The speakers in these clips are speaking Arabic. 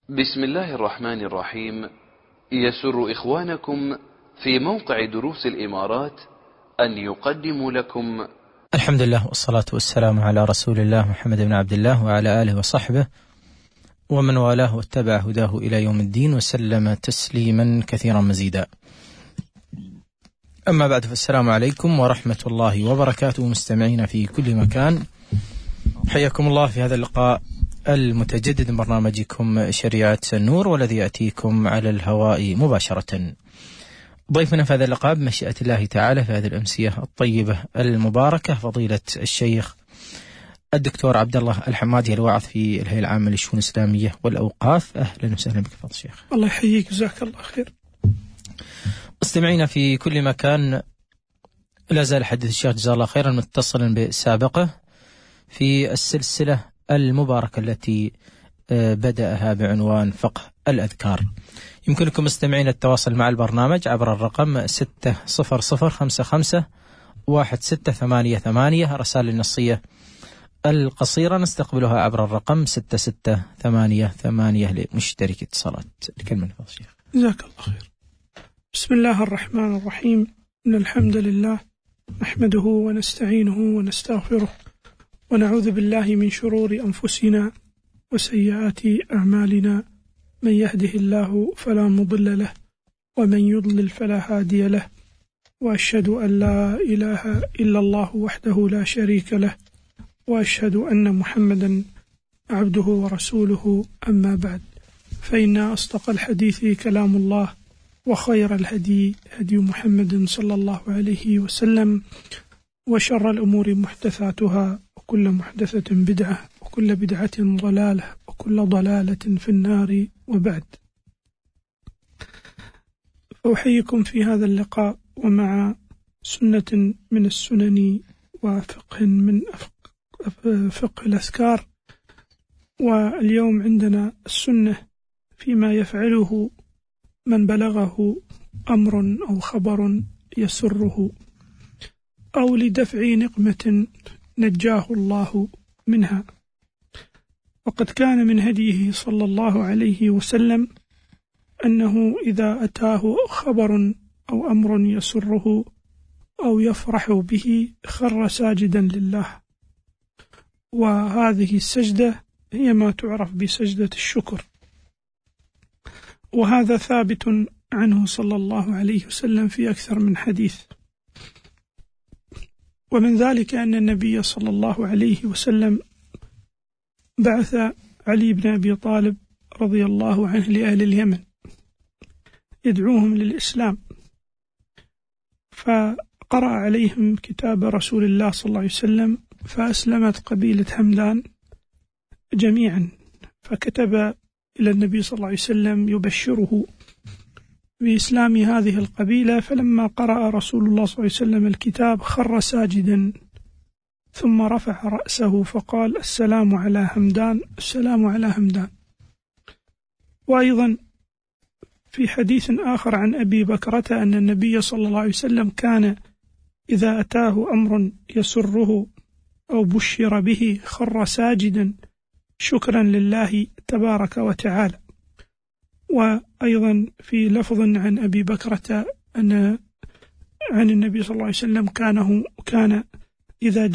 بسم الله الرحمن الرحيم. يسر إخوانكم في موقع دروس الإمارات أن يقدموا لكم الحمد لله والصلاة والسلام على رسول الله محمد بن عبد الله وعلى آله وصحبه ومن والاه واتبع هداه إلى يوم الدين وسلم تسليما كثيرا مزيدا. أما بعد، فالسلام عليكم ورحمة الله وبركاته مستمعين في كل مكان، حياكم الله في هذا اللقاء المتجدد من برنامجكم شريعة النور، والذي يأتيكم على الهواء مباشرة. ضيفنا في هذا اللقاء بمشيئة الله تعالى في هذه الأمسية الطيبة المباركة فضيلة الشيخ الدكتور عبد الله الحمادي، الواعظ في الهيئة العامة للشؤون الإسلامية والأوقاف. أهلا وسهلا بك فضل الشيخ. الله يحييك، جزاك الله خير. مستمعينا في كل مكان، لا زال حديث الشيخ جزاه الله خيرا متصلا بسابقه في السلسلة المباركة التي بدأها بعنوان فقه الأذكار. يمكنكم مستمعين التواصل مع البرنامج عبر الرقم 600551688. رسائل النصية القصيرة نستقبلها عبر الرقم 6688 لمشترك اتصالات. الكلمة لفضل الشيخ. جزاك الله خير. بسم الله الرحمن الرحيم. إن الحمد لله نحمده ونستعينه ونستغفره ونعوذ بالله من شرور أنفسنا وسيئات أعمالنا، من يهده الله فلا مضل له ومن يضلل فلا هادي له، وأشهد أن لا إله إلا الله وحده لا شريك له، وأشهد أن محمدا عبده ورسوله. أما بعد، فإن أصدق الحديث كلام الله، وخير الهدي هدي محمد صلى الله عليه وسلم، وشر الأمور محدثاتها، وكل محدثة بدعة، وكل بدعة ضلالة، وكل ضلالة في النار. وبعد، أحييكم في هذا اللقاء ومع سنة من السنن وفقه من فقه الأذكار. واليوم عندنا السنة فيما يفعله من بلغه أمر أو خبر يسره، أو لدفع نقمة نجاه الله منها. وقد كان من هديه صلى الله عليه وسلم أنه إذا أتاه خبر أو أمر يسره أو يفرح به خر ساجدا لله، وهذه السجدة هي ما تعرف بسجدة الشكر، وهذا ثابت عنه صلى الله عليه وسلم في أكثر من حديث. ومن ذلك أن النبي صلى الله عليه وسلم بعث علي بن أبي طالب رضي الله عنه لأهل اليمن يدعوهم للإسلام، فقرأ عليهم كتاب رسول الله صلى الله عليه وسلم، فأسلمت قبيلة همدان جميعا، فكتب إلى النبي صلى الله عليه وسلم يبشره بإسلام هذه القبيلة. فلما قرأ رسول الله صلى الله عليه وسلم الكتاب خر ساجدا، ثم رفع رأسه فقال: السلام على همدان، السلام على همدان. وأيضا في حديث آخر عن أبي بكرة أن النبي صلى الله عليه وسلم كان إذا أتاه أمر يسره أو بشر به خر ساجدا شكرا لله تبارك وتعالى. وأيضا في لفظ عن أبي بكرة أن عن النبي صلى الله عليه وسلم كان إذا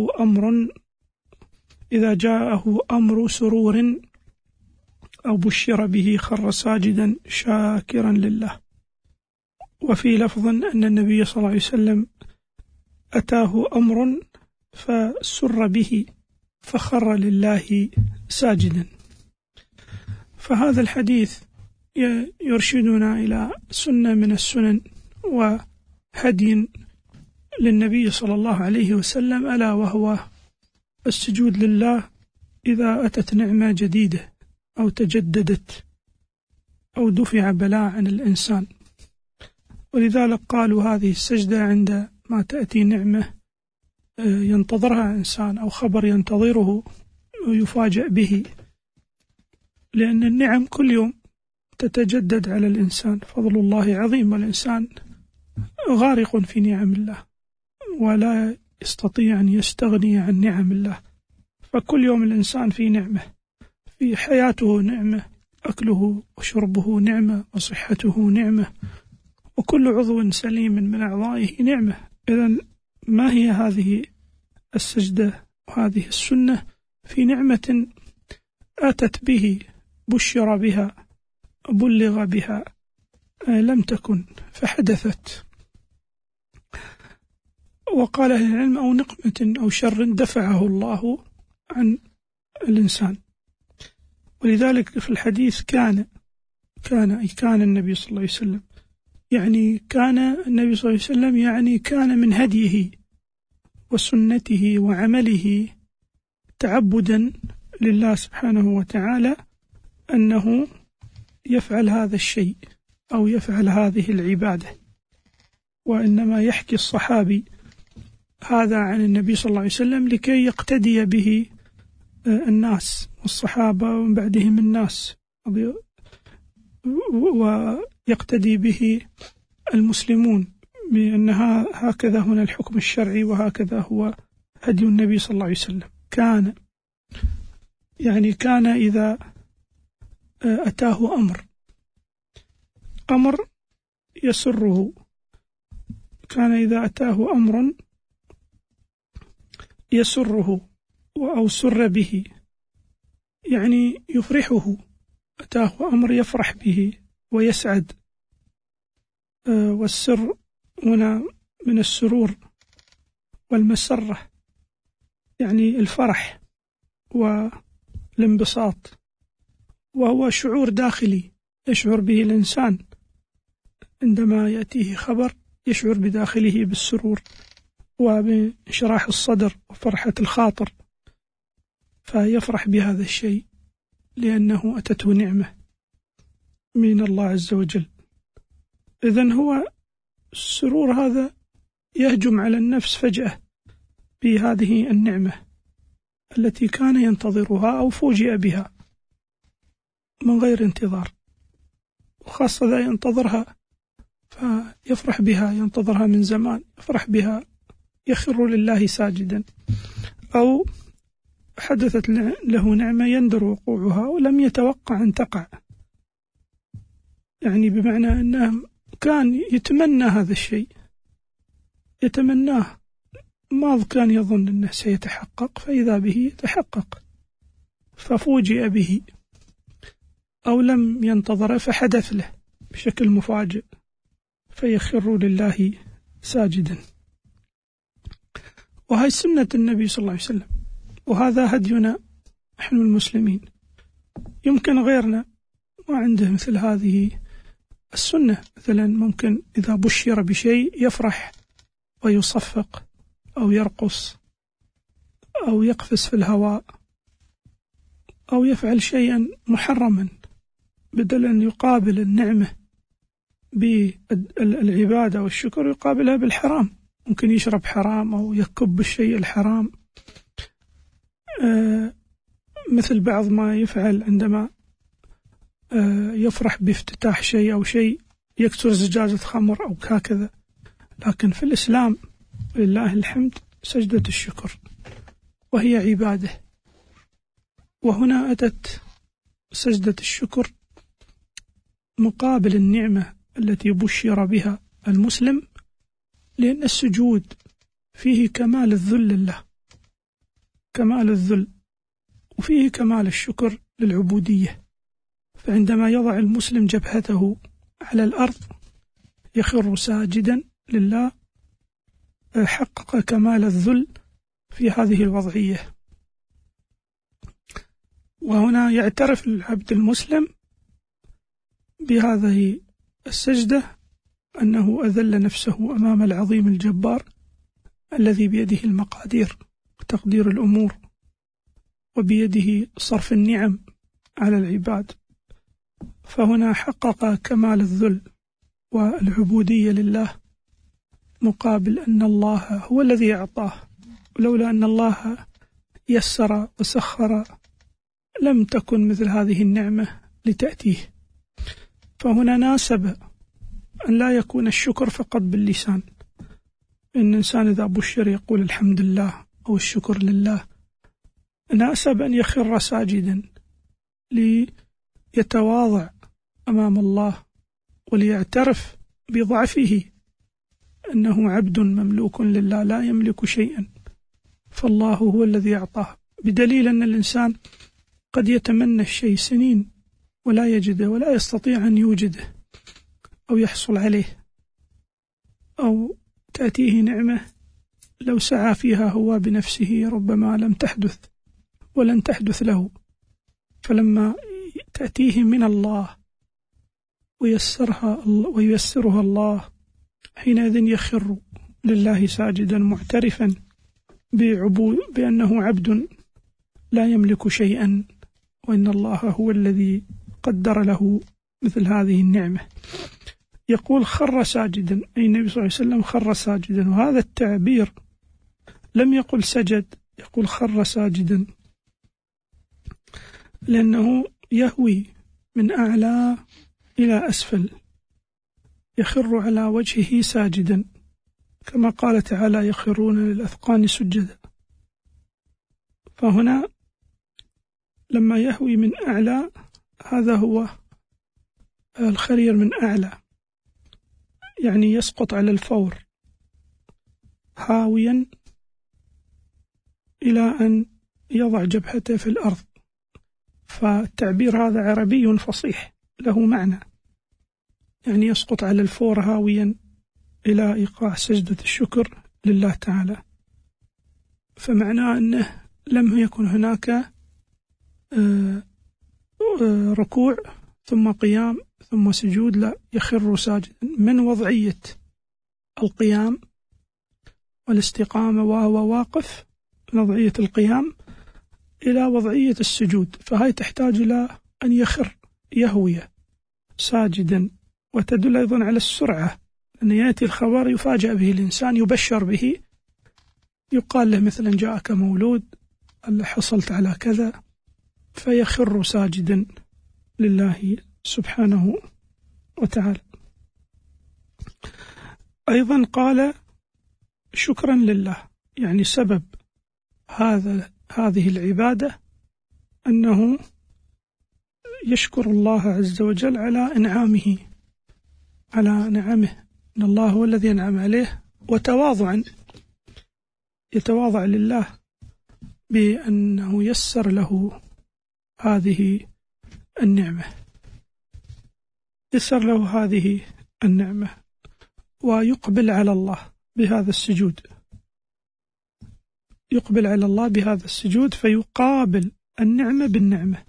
جاءه أمر سرور أو بشر به خر ساجدا شاكرا لله. وفي لفظ أن النبي صلى الله عليه وسلم أتاه أمر فسر به فخر لله ساجدا. فهذا الحديث يرشدنا إلى سنة من السنن وهدي للنبي صلى الله عليه وسلم، ألا وهو السجود لله إذا أتت نعمة جديدة أو تجددت أو دفع بلاء عن الإنسان. ولذلك قالوا هذه السجدة عند ما تأتي نعمة ينتظرها إنسان أو خبر ينتظره ويفاجأ به، لأن النعم كل يوم تتجدد على الإنسان. فضل الله عظيم، والإنسان غارق في نعم الله ولا يستطيع أن يستغني عن نعم الله. فكل يوم الإنسان في نعمة، في حياته نعمة، أكله وشربه نعمة، وصحته نعمة، وكل عضو سليم من أعضائه نعمة. إذن ما هي هذه السجدة وهذه السنة في نعمة أتت به، بشر بها، بلغ بها، لم تكن فحدثت. وقال أهل العلم: أو نقمة أو شر دفعه الله عن الإنسان. ولذلك في الحديث كان النبي صلى الله عليه وسلم، يعني كان النبي صلى الله عليه وسلم يعني كان من هديه وسنته وعمله تعبدا لله سبحانه وتعالى أنه يفعل هذا الشيء أو يفعل هذه العبادة. وإنما يحكي الصحابي هذا عن النبي صلى الله عليه وسلم لكي يقتدي به الناس والصحابة ومن بعدهم الناس، ويقتدي به المسلمون بأن هكذا هنا الحكم الشرعي وهكذا هو هدي النبي صلى الله عليه وسلم. كان إذا أتاه أمر يسره، كان إذا أتاه أمر يسره أو سر به، يعني يفرحه، أتاه أمر يفرح به ويسعد. والسر هنا من السرور والمسرة، يعني الفرح والانبساط، وهو شعور داخلي يشعر به الإنسان عندما يأتيه خبر، يشعر بداخله بالسرور وبانشراح الصدر وفرحة الخاطر، فيفرح بهذا الشيء لأنه أتته نعمة من الله عز وجل. إذن هو السرور هذا يهجم على النفس فجأة بهذه النعمة التي كان ينتظرها أو فوجئ بها من غير انتظار، وخاصة إذا ينتظرها فيفرح بها، ينتظرها من زمان، يفرح بها، يخر لله ساجدا. أو حدثت له نعمة يندر وقوعها ولم يتوقع أن تقع، يعني بمعنى أنه كان يتمنى هذا الشيء، يتمناه، ما كان يظن أنه سيتحقق، فإذا به تحقق، ففوجئ به، أو لم ينتظر فحدث له بشكل مفاجئ، فيخر لله ساجدا. وهي سنة النبي صلى الله عليه وسلم، وهذا هدينا نحن المسلمين. يمكن غيرنا ما عنده مثل هذه السنة، مثلا ممكن إذا بشر بشيء يفرح ويصفق أو يرقص أو يقفز في الهواء أو يفعل شيئا محرما، بدل أن يقابل النعمة بالعبادة والشكر يقابلها بالحرام، ممكن يشرب حرام أو يكب بالشيء الحرام، مثل بعض ما يفعل عندما يفرح بافتتاح شيء أو شيء يكسر زجاجة خمر أو هكذا. لكن في الإسلام لله الحمد سجدة الشكر وهي عبادة، وهنا أتت سجدة الشكر مقابل النعمة التي بشر بها المسلم، لأن السجود فيه كمال الذل لله، كمال الذل، وفيه كمال الشكر للعبودية. فعندما يضع المسلم جبهته على الأرض يخر ساجدا لله، حقق كمال الذل في هذه الوضعية. وهنا يعترف العبد المسلم بهذه السجدة أنه أذل نفسه أمام العظيم الجبار الذي بيده المقادير وتقدير الأمور، وبيده صرف النعم على العباد. فهنا حقق كمال الذل والعبودية لله، مقابل أن الله هو الذي أعطاه، ولولا أن الله يسر وسخر لم تكن مثل هذه النعمة لتأتيه. فهنا ناسب أن لا يكون الشكر فقط باللسان، إن الإنسان إذا بشر يقول الحمد لله أو الشكر لله، ناسب أن يخر ساجدا يتواضع أمام الله وليعترف بضعفه، أنه عبد مملوك لله لا يملك شيئا، فالله هو الذي أعطاه، بدليل أن الإنسان قد يتمنى الشيء سنين ولا يجده ولا يستطيع أن يوجده أو يحصل عليه، أو تأتيه نعمة لو سعى فيها هو بنفسه ربما لم تحدث ولن تحدث له، فلما تأتيه من الله وييسرها الله حينئذ يخر لله ساجدا معترفا بأنه عبد لا يملك شيئا، وإن الله هو الذي قدر له مثل هذه النعمة. يقول خر ساجدا، أي النبي صلى الله عليه وسلم خر ساجدا، وهذا التعبير لم يقل سجد، يقول خر ساجدا، لأنه يهوي من أعلى إلى أسفل، يخر على وجهه ساجدا، كما قال تعالى يخرون للأذقان سجدا. فهنا لما يهوي من أعلى، هذا هو الخرير من أعلى، يعني يسقط على الفور هاويا إلى أن يضع جبهته في الأرض. فالتعبير هذا عربي فصيح له معنى، يعني يسقط على الفور هاويا إلى إيقاع سجدة الشكر لله تعالى. فمعناه أنه لم يكن هناك ركوع ثم قيام ثم سجود، لا، يخر ساجدا من وضعية القيام والاستقامة وهو واقف، وضعية القيام إلى وضعية السجود، فهي تحتاج إلى أن يخر يهوي ساجدا. وتدل أيضا على السرعة، أن يأتي الخبر يفاجأ به الإنسان، يبشر به، يقال له مثلا جاءك مولود، حصلت على كذا، فيخر ساجدا لله سبحانه وتعالى. أيضا قال شكرا لله، يعني سبب هذه العبادة أنه يشكر الله عز وجل على إنعامه، على نعمه، أن الله هو الذي أنعم عليه، وتواضعا يتواضع لله بأنه يسر له هذه النعمة، يسر له هذه النعمة، ويقبل على الله بهذا السجود، يقبل على الله بهذا السجود، فيقابل النعمة بالنعمة،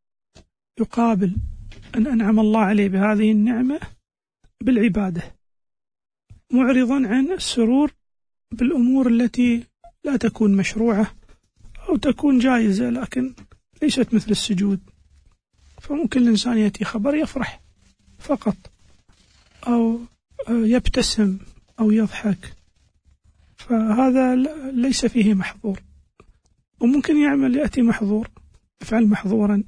يقابل أن أنعم الله عليه بهذه النعمة بالعبادة، معرضا عن السرور بالأمور التي لا تكون مشروعة أو تكون جائزة لكن ليست مثل السجود. فممكن الإنسان يأتي خبر يفرح فقط، أو يبتسم أو يضحك، فهذا ليس فيه محظور. وممكن يأتي محظور، يفعل محظورا،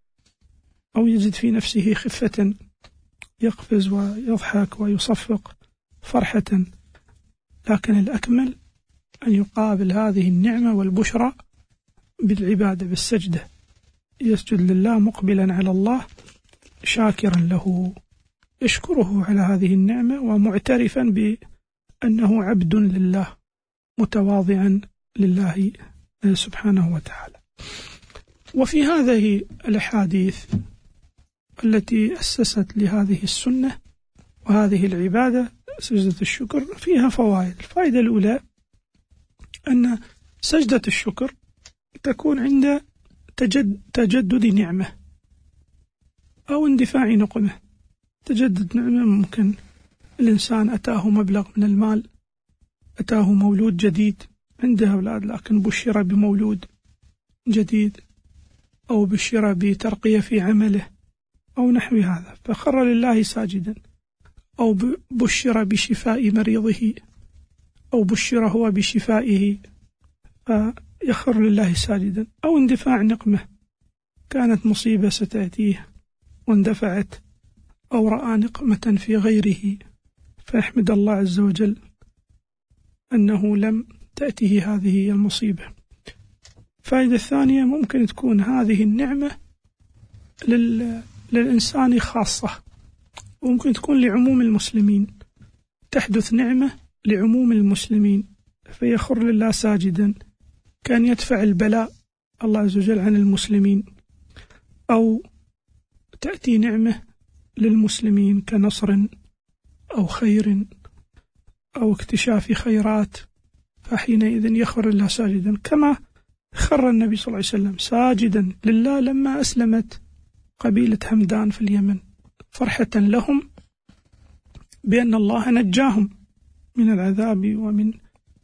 أو يجد في نفسه خفة، يقفز ويضحك ويصفق فرحة، لكن الأكمل أن يقابل هذه النعمة والبشرى بالعبادة، بالسجدة، يسجد لله مقبلا على الله شاكرا له، يشكره على هذه النعمة ومعترفا بأنه عبد لله متواضعا لله سبحانه وتعالى. وفي هذه الأحاديث التي أسست لهذه السنة وهذه العبادة سجدة الشكر فيها فوائد. الفائدة الأولى أن سجدة الشكر تكون عند تجدد نعمة أو اندفاع نقمة. تجدد نعمة، ممكن الإنسان أتاه مبلغ من المال، أتاه مولود جديد، عنده أولاد لكن بشر بمولود جديد، أو بشر بترقية في عمله أو نحو هذا، فخر لله ساجدا، أو بشر بشفاء مريضه، أو بشر هو بشفائه فيخر لله ساجدا، أو اندفاع نقمة، كانت مصيبة ستأتيه واندفعت، أو رأى نقمة في غيره فيحمد الله عز وجل أنه لم تأته هذه المصيبة. الفائدة الثانية، ممكن تكون هذه النعمة للإنسان خاصة، وممكن تكون لعموم المسلمين، تحدث نعمة لعموم المسلمين فيخر لله ساجدا، كان يدفع البلاء الله عز وجل عن المسلمين، أو تأتي نعمة للمسلمين كنصر أو خير أو اكتشاف خيرات، فحينئذ يخر لله ساجدا، كما خر النبي صلى الله عليه وسلم ساجدا لله لما أسلمت قبيلة همدان في اليمن، فرحة لهم بأن الله نجاهم من العذاب ومن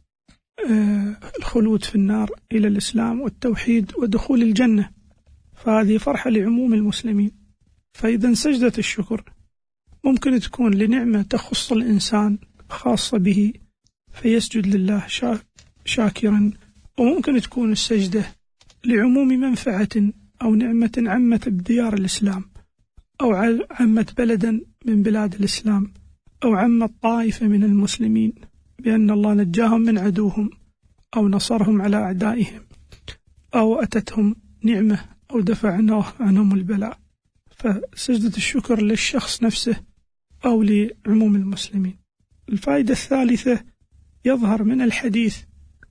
الخلود في النار إلى الإسلام والتوحيد ودخول الجنة، فهذه فرحة لعموم المسلمين. فإذا سجدة الشكر ممكن تكون لنعمة تخص الإنسان خاصة به فيسجد لله شاكرا، وممكن تكون السجدة لعموم منفعة أو نعمة عمت بديار الإسلام، أو عمت بلدا من بلاد الإسلام، أو عمت طائفة من المسلمين بأن الله نجاهم من عدوهم أو نصرهم على أعدائهم، أو أتتهم نعمة أو دفع عنهم البلاء. فسجدة الشكر للشخص نفسه أو لعموم المسلمين. الفائدة الثالثة يظهر من الحديث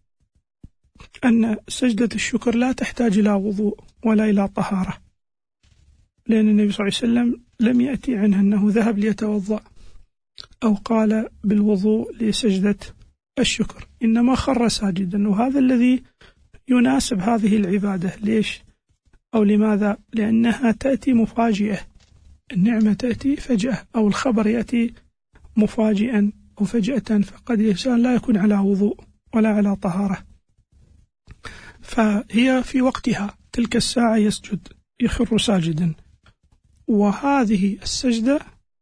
أن سجدة الشكر لا تحتاج إلى وضوء ولا إلى طهارة، لأن النبي صلى الله عليه وسلم لم يأتي عنه أنه ذهب ليتوضأ أو قال بالوضوء لسجدة الشكر، إنما خر ساجدا، وهذا الذي يناسب هذه العبادة. ليش أو لماذا؟ لأنها تأتي مفاجئة، النعمة تأتي فجأة أو الخبر يأتي مفاجئا أو فجأة، فقد الإنسان لا يكون على وضوء ولا على طهارة، فهي في وقتها تلك الساعة يسجد يخر ساجدا. وهذه السجدة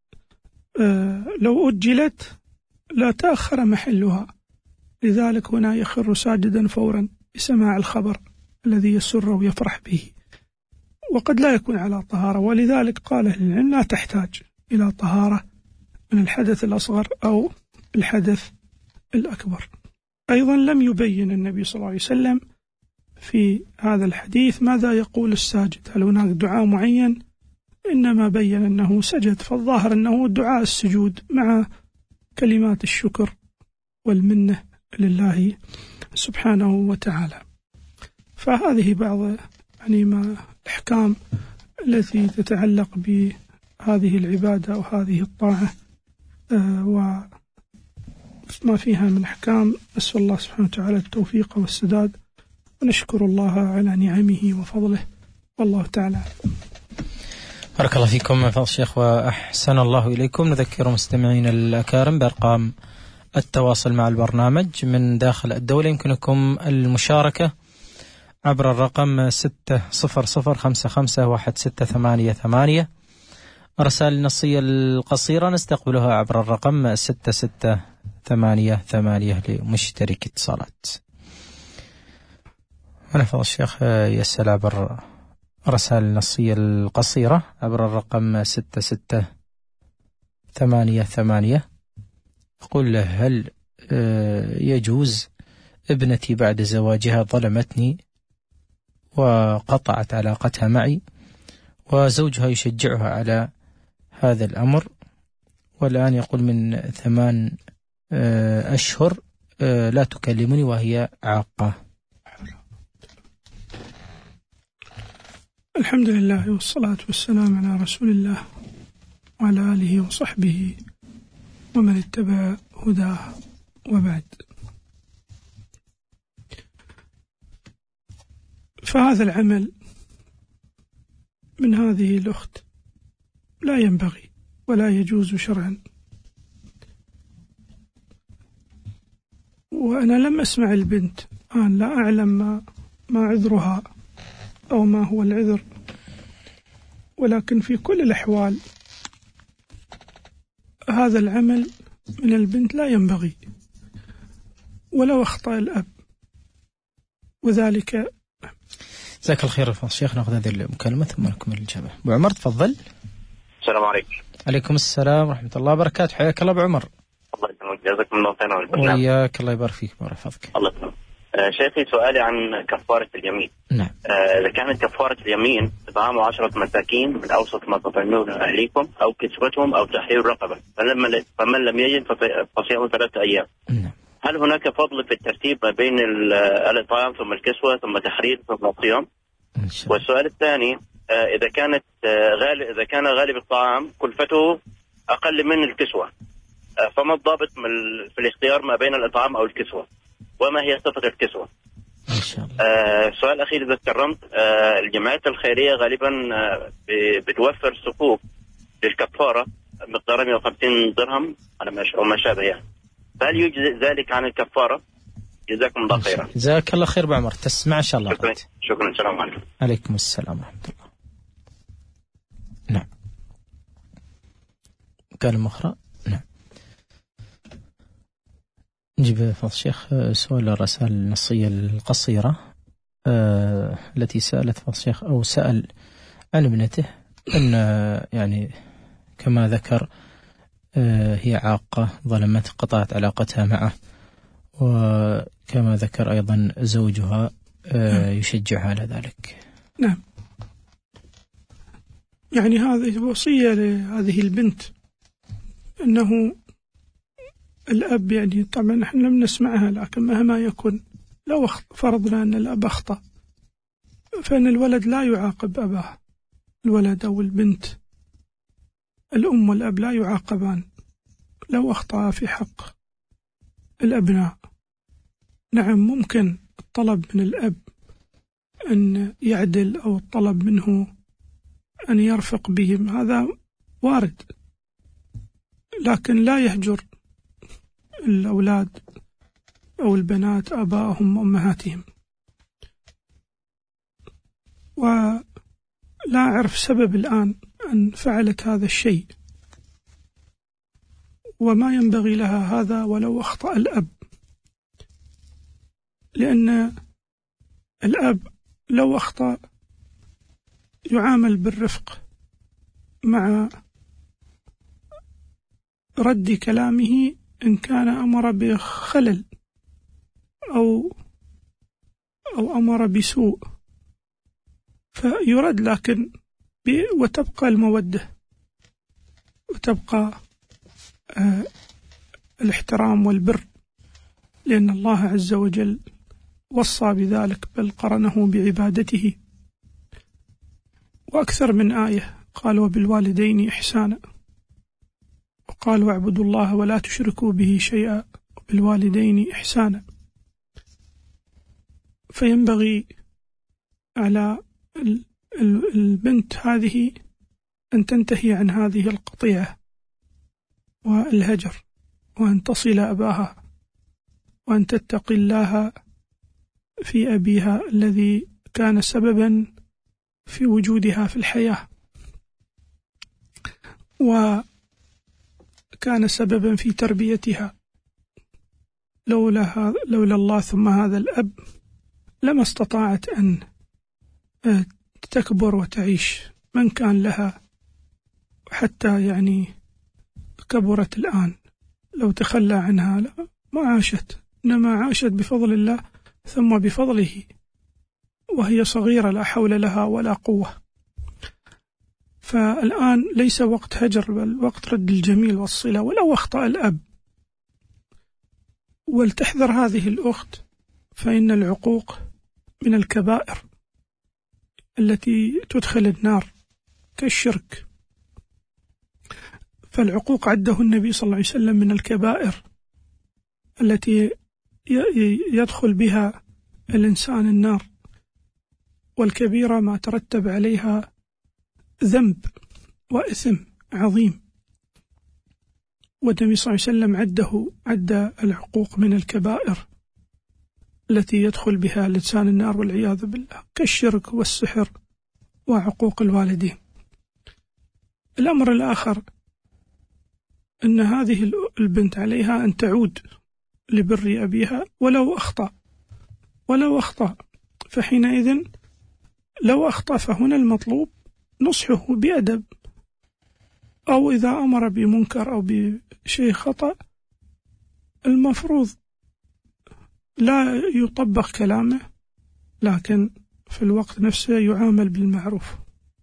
لو أجلت لا تأخر محلها، لذلك هنا يخر ساجدا فورا بسماع الخبر الذي يسر ويفرح به، وقد لا يكون على طهارة، ولذلك قال أهل العلم لا تحتاج إلى طهارة من الحدث الأصغر أو الحدث الأكبر. أيضا لم يبين النبي صلى الله عليه وسلم في هذا الحديث ماذا يقول الساجد، هل هناك دعاء معين، إنما بين أنه سجد، فالظاهر أنه دعاء السجود مع كلمات الشكر والمنة لله سبحانه وتعالى. فهذه بعض ما الأحكام التي تتعلق بهذه العبادة وهذه الطاعة وما فيها من أحكام. أسأل الله سبحانه وتعالى التوفيق والسداد، ونشكر الله على نعمه وفضله، والله تعالى. بارك الله فيكم فضل الشيخ وأحسن الله إليكم. نذكر مستمعين الأكارم بأرقام التواصل مع البرنامج من داخل الدولة، يمكنكم المشاركة عبر الرقم 600551688. الرسائل النصية القصيرة نستقبلها عبر الرقم 6688 لمشترك اتصالات. ونفضل الشيخ يسأل عبر الرسائل النصية القصيرة عبر الرقم 6688. أقول له: هل يجوز ابنتي بعد زواجها ظلمتني وقطعت علاقتها معي، وزوجها يشجعها على هذا الأمر، والآن يقول من 8 أشهر لا تكلمني وهي عاقة. الحمد لله والصلاة والسلام على رسول الله وعلى آله وصحبه ومن اتبع هداه، وبعد. فهذا العمل من هذه الأخت لا ينبغي ولا يجوز شرعا، وأنا لم أسمع البنت، أنا لا أعلم ما عذرها أو ما هو العذر، ولكن في كل الأحوال هذا العمل من البنت لا ينبغي ولو أخطأ الأب، وذلك. جزاك الخير يا الشيخ. نأخذ هذه المكالمة ثم نكمل الإجابة. أبو عمر تفضل. السلام عليكم. عليكم السلام ورحمة الله وبركاته. حياك الله أبو عمر. الله يسلمك، جزاكم الله خيرا. وإياك، الله يبارك فيك ويحفظك. الله يسلمك. شيخي سؤالي عن كفارة اليمين. نعم. إذا كانت كفارة اليمين إطعام 10 مساكين من أوسط ما تطعمون أهليكم أو كسوتهم أو تحرير رقبة، فمن لم يجد فصيام 3 أيام. نعم. هل هناك فضل في الترتيب ما بين الإطعام ثم الكسوة ثم تحرير ثم الصيام؟ والسؤال الثاني، إذا كان غالب الطعام كلفته أقل من الكسوة، فما الضابط في الاختيار ما بين الإطعام أو الكسوة؟ وما هي صفة الكسوة؟ إن شاء الله. السؤال الأخير إذا تكرمت، الجمعيات الخيرية غالبا بتوفر صكوك للكفارة مقدار 150 درهم أو ما شابه يعني. فهل يجزئ ذلك عن الكفارة؟ جزاكم الله خيرا. جزاك الله خير بعمر، تسمع إن شاء الله. شكرا. السلام عليكم. عليكم السلام ورحمة الله. نعم. كلمة أخرى. نعم. نجيب فضل الشيخ سؤال الرسائل النصية القصيرة التي سألت فضل الشيخ أو سأل عن ابنته أن يعني كما ذكر هي عاقة ظلمت قطعت علاقتها معه، وكما ذكر أيضا زوجها يشجعها على ذلك. نعم. يعني هذه وصية لهذه البنت أنه الأب، يعني طبعا نحن لم نسمعها، لكن مهما يكون لو فرضنا أن الأب أخطأ فإن الولد لا يعاقب أباه، الولد أو البنت، الأم والأب لا يعاقبان لو أخطأ في حق الأبناء. نعم ممكن الطلب من الأب أن يعدل أو الطلب منه أن يرفق بهم، هذا وارد، لكن لا يهجر الأولاد أو البنات آبائهم وأمهاتهم. ولا أعرف سبب الآن أن فعلت هذا الشيء، وما ينبغي لها هذا ولو أخطأ الأب، لأن الأب لو أخطأ يعامل بالرفق مع رد كلامه إن كان أمر بخلل أو أمر بسوء فيرد، لكن وتبقى المودة وتبقى الاحترام والبر، لأن الله عز وجل وصى بذلك بل قرنه بعبادته. وأكثر من آية قال وبالوالدين إحسانا، وقال واعبدوا الله ولا تشركوا به شيئا وبالوالدين إحسانا. فينبغي على البنت هذه أن تنتهي عن هذه القطيعة والهجر، وأن تصل أباها، وأن تتقي الله في أبيها الذي كان سببا في وجودها في الحياة، وكان سببا في تربيتها. لولا الله ثم هذا الأب لما استطاعت أن تكبر وتعيش من كان لها، حتى يعني كبرت الآن. لو تخلى عنها ما عاشت، إنما عاشت بفضل الله ثم بفضله وهي صغيرة لا حول لها ولا قوة. فالآن ليس وقت هجر بل وقت رد الجميل والصلة ولو أخطأ الأب. ولتحذر هذه الأخت، فإن العقوق من الكبائر التي تدخل النار كالشرك، فالعقوق عده النبي صلى الله عليه وسلم من الكبائر التي يدخل بها الإنسان النار، والكبيرة ما ترتب عليها ذنب وإثم عظيم. والنبي صلى الله عليه وسلم عد العقوق من الكبائر التي يدخل بها الإنسان النار والعياذ بالله، كالشرك والسحر وعقوق الوالدين. الأمر الآخر أن هذه البنت عليها أن تعود لبر أبيها ولو أخطأ، فحينئذ لو أخطأ فهنا المطلوب نصحه بأدب، أو إذا أمر بمنكر أو بشيء خطأ المفروض لا يطبق كلامه، لكن في الوقت نفسه يعامل بالمعروف،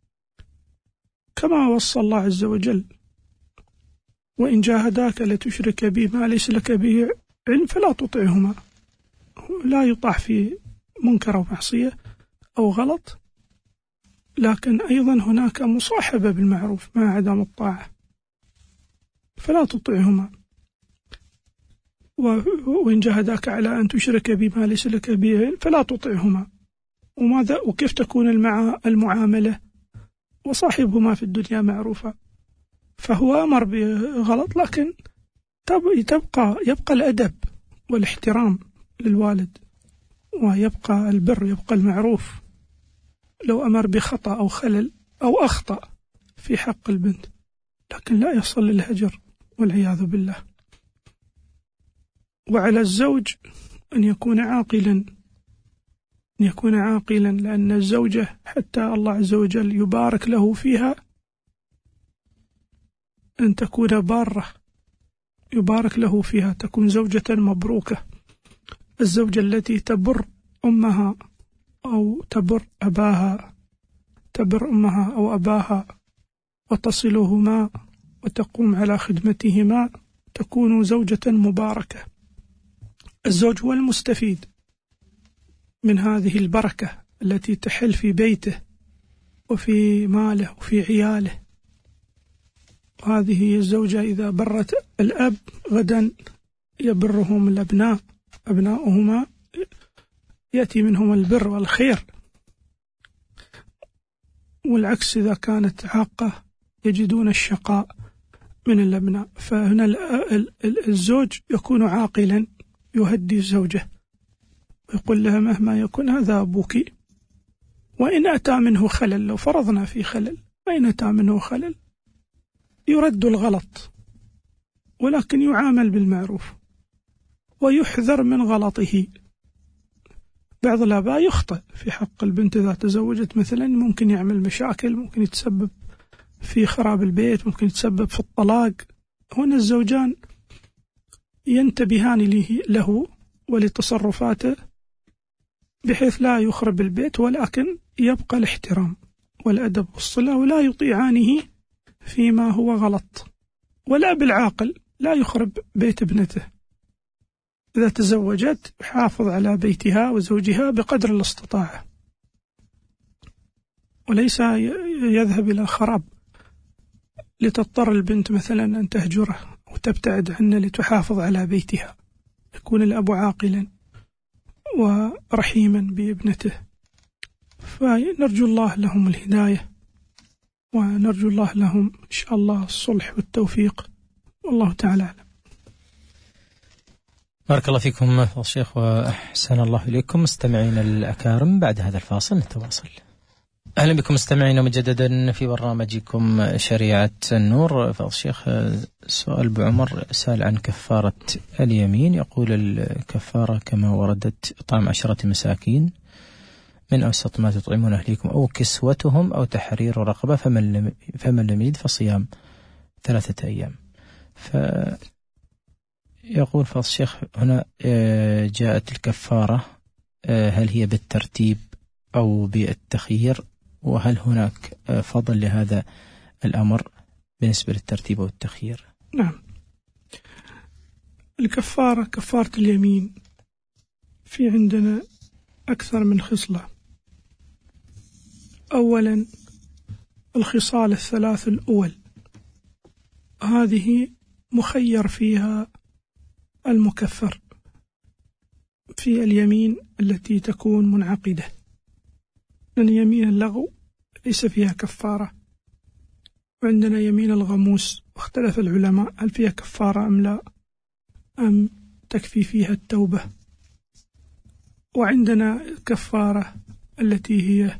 كما وصى الله عز وجل: وإن جاهداك لتشرك بي ما ليس لك به علم فلا تطعهما. لا يطاع في منكر أو معصية أو غلط، لكن أيضا هناك مصاحبة بالمعروف مع عدم الطاعة، فلا تطعهما. وإن جاهداك على أن تشرك بي ما ليس لك به علم فلا تطعهما. وكيف تكون المعاملة؟ وصاحبهما في الدنيا معروفا. فهو أمر بغلط، لكن يبقى الأدب والاحترام للوالد، ويبقى البر، يبقى المعروف. لو أمر بخطأ أو خلل أو أخطأ في حق البنت، لكن لا يصل للهجر والعياذ بالله. وعلى الزوج أن يكون عاقلا، لأن الزوجة حتى الله عز وجل يبارك له فيها أن تكون بارة، يبارك له فيها، تكون زوجة مبروكة. الزوجة التي تبر أمها أو تبر أباها، تبر أمها أو أباها وتصلهما وتقوم على خدمتهما، تكون زوجة مباركة. الزوج هو المستفيد من هذه البركة التي تحل في بيته وفي ماله وفي عياله. وهذه الزوجة إذا برت الأب غدا يبرهم الأبناء، أبناؤهما يأتي منهم البر والخير، والعكس إذا كانت عاقة يجدون الشقاء من الأبناء. فهنا الزوج يكون عاقلا، يهدي الزوجة ويقول لها مهما يكن هذا أبوك، وإن أتى منه خلل، لو فرضنا في خلل، وإن أتى منه خلل يرد الغلط، ولكن يعامل بالمعروف ويحذر من غلطه. بعض الآباء يخطئ في حق البنت إذا تزوجت مثلا، ممكن يعمل مشاكل، ممكن يتسبب في خراب البيت، ممكن يتسبب في الطلاق. هنا الزوجان ينتبهان له ولتصرفاته بحيث لا يخرب البيت، ولكن يبقى الاحترام والأدب والصلة، ولا يطيعانه فيما هو غلط. ولا بالعاقل لا يخرب بيت ابنته، إذا تزوجت يحافظ على بيتها وزوجها بقدر الاستطاعة، وليس يذهب إلى الخراب لتضطر البنت مثلا أن تهجره وتبتعد عنه لتحافظ على بيتها. يكون الأب عاقلا ورحيما بابنته. فنرجو الله لهم الهداية، ونرجو الله لهم إن شاء الله الصلح والتوفيق، والله تعالى أعلم. بارك الله فيكم الشيخ وأحسن الله إليكم. مستمعين الأكارم، بعد هذا الفاصل نتواصل. أهلا بكم مستمعين مجددا في برنامجكم شريعة النور. فالشيخ سؤال أبو عمر سأل عن كفارة اليمين، يقول الكفارة كما وردت إطعام 10 مساكين من أوسط ما تطعمون أهليكم أو كسوتهم أو تحرير رقبة، فمن لم يجد فصيام 3 أيام. يقول فالشيخ هنا جاءت الكفارة، هل هي بالترتيب أو بالتخيير؟ وهل هناك فضل لهذا الأمر بالنسبة للترتيب والتخيير؟ نعم، الكفارة كفارة اليمين في عندنا أكثر من خصلة. أولا الخصال 3 الأول، هذه مخير فيها المكفر في اليمين التي تكون منعقدة، لأن يمين اللغو ليس فيها كفارة. وعندنا يمين الغموس، واختلف العلماء هل فيها كفارة أم لا، أم تكفي فيها التوبة. وعندنا كفارة التي هي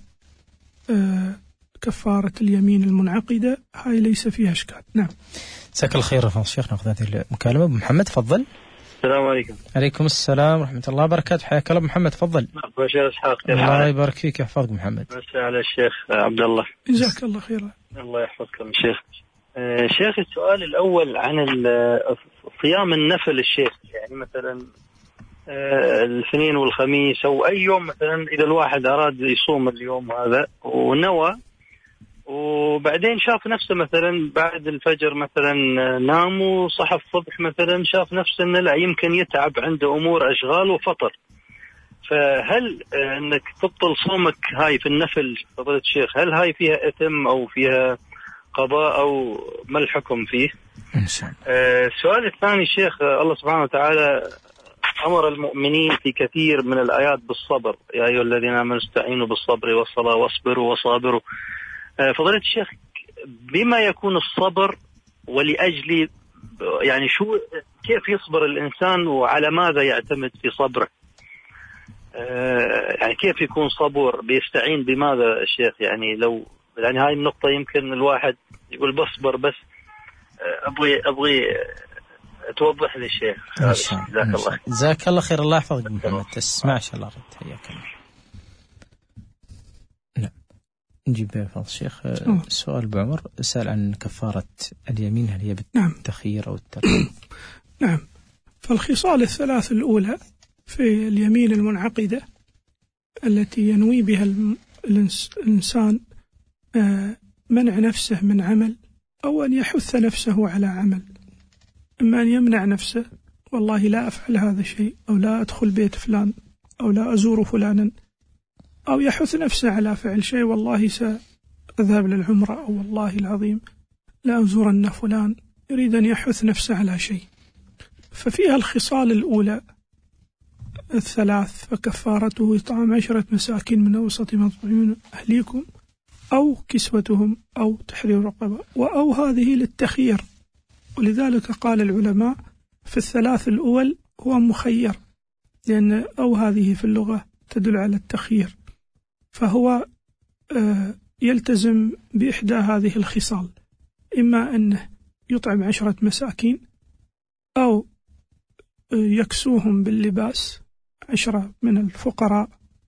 كفارة اليمين المنعقدة، هاي ليس فيها إشكال. نعم. جزاك الله خير يا شيخ. نأخذ هذه المكالمة. أبو محمد تفضل. السلام عليكم. عليكم السلام ورحمة الله وبركاته. حياك الله محمد تفضل. أبو شيخ إسحاق. الله يبارك فيك يحفظك محمد. مساء على الشيخ عبد الله. جزاك الله خيرا. الله يحفظكم الشيخ. شيخ السؤال الأول عن صيام النفل الشيخ، يعني مثلا الاثنين والخميس أو أي يوم مثلا، إذا الواحد أراد يصوم اليوم هذا ونوى، وبعدين شاف نفسه مثلا بعد الفجر مثلا نام وصحى الصبح مثلا شاف نفسه إنه لا يمكن يتعب، عنده أمور أشغال وفطر، فهل انك تبطل صومك هاي في النفل فضيلة الشيخ، هل هاي فيها اثم او فيها قضاء او ما الحكم فيه؟ ان شاء الله. السؤال الثاني شيخ، الله سبحانه وتعالى امر المؤمنين في كثير من الايات بالصبر، يا ايها الذين امنوا استعينوا بالصبر والصلاة واصبروا وصابروا. فضيلة الشيخ، بما يكون الصبر ولاجل يعني شو، كيف يصبر الانسان وعلى ماذا يعتمد في صبره؟ يعني كيف يكون صبور، بيستعين بماذا الشيخ؟ يعني لو يعني هاي النقطة يمكن الواحد يقول بصبر، بس أبغي توضح لي الشيخ. جزاك الله. جزاك الله خير، الله يحفظك محمد، تسمع شاء الله رد. حياك الله. نعم، نجيب فضل الشيخ. السؤال بعمر سأل عن كفارة اليمين، هل هي بالتخيير أو الترك؟ نعم، فالخصال الثلاث الأولى في اليمين المنعقدة التي ينوي بها الإنسان منع نفسه من عمل أو أن يحث نفسه على عمل، إما أن يمنع نفسه والله لا أفعل هذا الشيء، أو لا أدخل بيت فلان، أو لا أزور فلانا، أو يحث نفسه على فعل شيء، والله سأذهب للعمرة، أو والله العظيم لا أزورن فلان، يريد أن يحث نفسه على شيء. ففيها الخصال الأولى الثلاث، فكفارته إطعام 10 مساكين من أوسط ما تطعمون أهليكم أو كسوتهم أو تحرير رقبة، أو هذه للتخيير، ولذلك قال العلماء في الثلاث الأول هو مخير، لأن أو هذه في اللغة تدل على التخيير، فهو يلتزم بإحدى هذه الخصال، إما أنه يطعم 10 مساكين أو يكسوهم باللباس 10 من الفقراء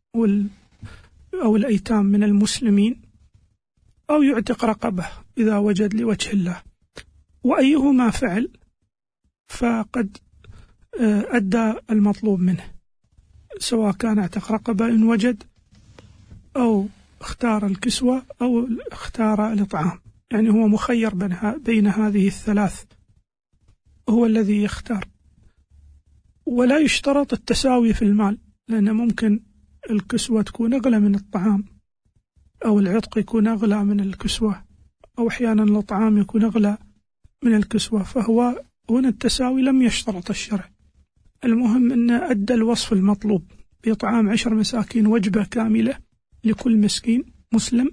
أو الأيتام من المسلمين، أو يعتق رقبة إذا وجد لوجه الله، وأيهما فعل فقد أدى المطلوب منه، سواء كان اعتق رقبة إن وجد، أو اختار الكسوة، أو اختار الإطعام، يعني هو مخير بين هذه الثلاث، هو الذي يختار. ولا يشترط التساوي في المال، لأن ممكن الكسوة تكون أغلى من الطعام، أو العتق يكون أغلى من الكسوة، أو أحيانا الطعام يكون أغلى من الكسوة، فهو هنا التساوي لم يشترط الشرع. المهم أن أدى الوصف المطلوب بإطعام 10 مساكين، وجبة كاملة لكل مسكين مسلم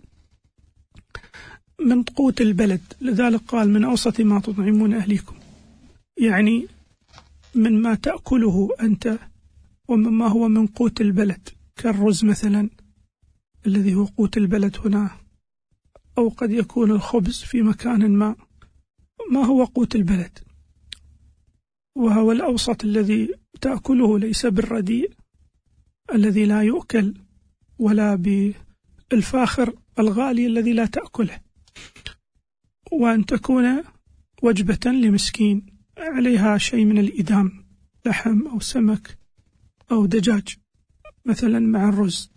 من قوت البلد، لذلك قال من أوسط ما تطعمون أهليكم، يعني من ما تأكله أنت، ومما هو من قوت البلد، كالرز مثلا الذي هو قوت البلد هنا، أو قد يكون الخبز في مكان ما هو قوت البلد، وهو الأوسط الذي تأكله، ليس بالرديء الذي لا يؤكل، ولا بالفاخر الغالي الذي لا تأكله، وأن تكون وجبة لمسكين عليها شيء من الإدام، لحم أو سمك أو دجاج مثلا مع الرز،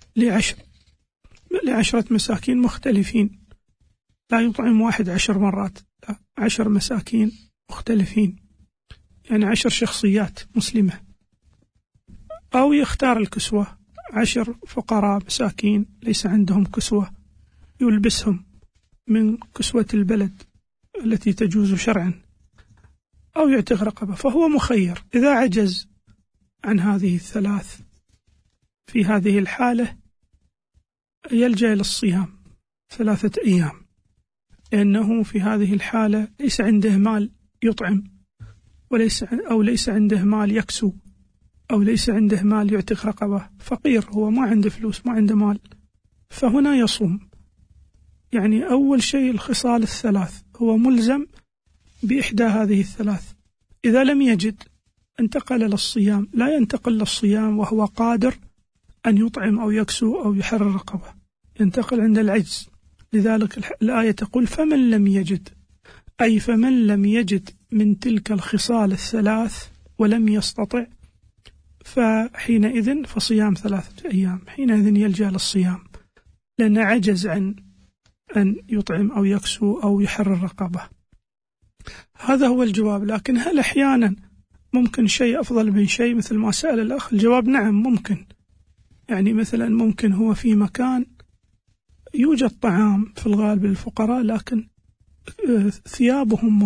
ل10 مساكين مختلفين، لا يطعم واحد 10 مرات، لا، 10 مساكين مختلفين، يعني 10 شخصيات مسلمة. أو يختار الكسوة، 10 فقراء مساكين ليس عندهم كسوة يلبسهم من كسوة البلد التي تجوز شرعا، أو يعتق رقبة، فهو مخير. إذا عجز عن هذه الثلاث في هذه الحالة يلجأ إلى الصيام 3 أيام، لأنه في هذه الحالة ليس عنده مال يطعم، ليس عنده مال يكسو، أو ليس عنده مال يعتق رقبة، فقير، هو ما عنده فلوس، ما عنده مال، فهنا يصوم. يعني أول شيء الخصال الثلاث، هو ملزم بإحدى هذه الثلاث. إذا لم يجد انتقل للصيام، لا ينتقل للصيام وهو قادر أن يطعم أو يكسو أو يحرر رقبة، ينتقل عند العجز. لذلك الآية تقول فمن لم يجد، أي فمن لم يجد من تلك الخصال الثلاث ولم يستطع، فحينئذ فصيام 3 أيام، حينئذ يلجأ للصيام لأنه عجز عن أن يطعم أو يكسو أو يحرر رقبة. هذا هو الجواب. لكن هل أحيانا ممكن شيء أفضل من شيء مثل ما سأل الأخ؟ الجواب نعم ممكن. يعني مثلا ممكن هو في مكان يوجد طعام في الغالب للفقراء لكن ثيابهم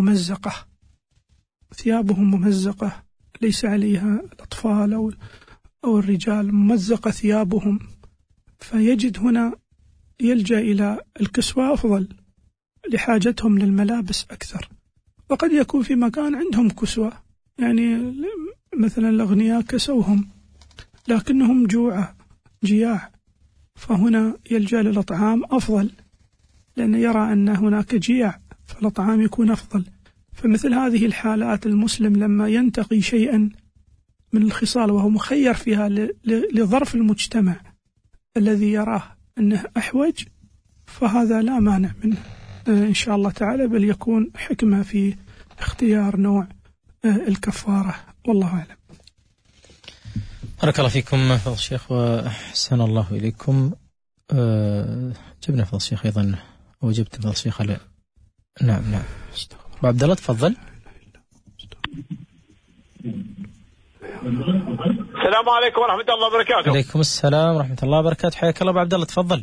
ممزقة ليس عليها الأطفال أو الرجال، ممزقة ثيابهم، فيجد هنا يلجأ إلى الكسوة أفضل لحاجتهم للملابس أكثر. وقد يكون في مكان عندهم كسوة، يعني مثلا الأغنياء كسوهم لكنهم جياع، فهنا يلجأ للأطعام أفضل لأنه يرى أن هناك جياع فالأطعام يكون أفضل. فمثل هذه الحالات المسلم لما ينتقي شيئا من الخصال وهو مخير فيها لظرف المجتمع الذي يراه أنه أحوج، فهذا لا مانع منه إن شاء الله تعالى، بل يكون حكمة في اختيار نوع الكفارة، والله أعلم. بارك الله فيكم فضل الشيخ وأحسن الله إليكم. جبنا فضل الشيخ أيضا وجبت فضل الشيخ على نعم أبو عبد الله تفضل. السلام عليكم ورحمة الله وبركاته. عليكم السلام ورحمة الله وبركاته، حياك الله أبو عبد الله تفضل.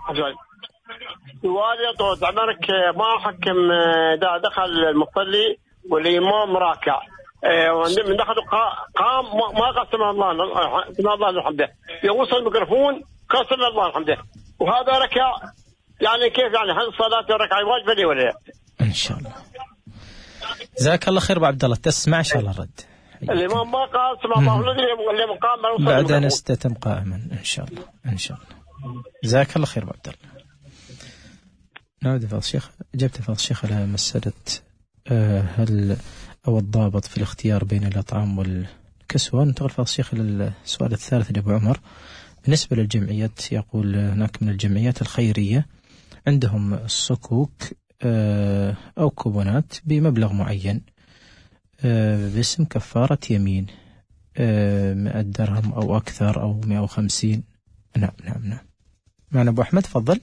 سؤالي طول عمرك، ما حكم إذا دخل المصلي والإمام راكع من دخل قام ما قسم الله سمع الله الحمد يوصل الميكروفون قسم الله الحمد، وهذا ركع، يعني كيف يعني هل صلاة ركعة واجبة لي ولا لا؟ إن شاء الله. جزاك الله خير أبو عبد الله، تسمع إن شاء الله الرد. الإمام ما قال سمع الله اللي مقام ما يوصل بعدين استتم قائما إن شاء الله. جزاك الله خير أبو عبد الله. نعود فضل الشيخ، جبت فضل الشيخ على مسألة هل أو الضابط في الاختيار بين الأطعام والكسوة. ننتقل فضل الشيخ إلى السؤال الثالث لأبو عمر. بالنسبة للجمعيات، يقول هناك من الجمعيات الخيرية عندهم الصكوك أو كوبونات بمبلغ معين باسم كفارة يمين 100 درهم أو أكثر أو 150. نعم. معنا أبو أحمد تفضل.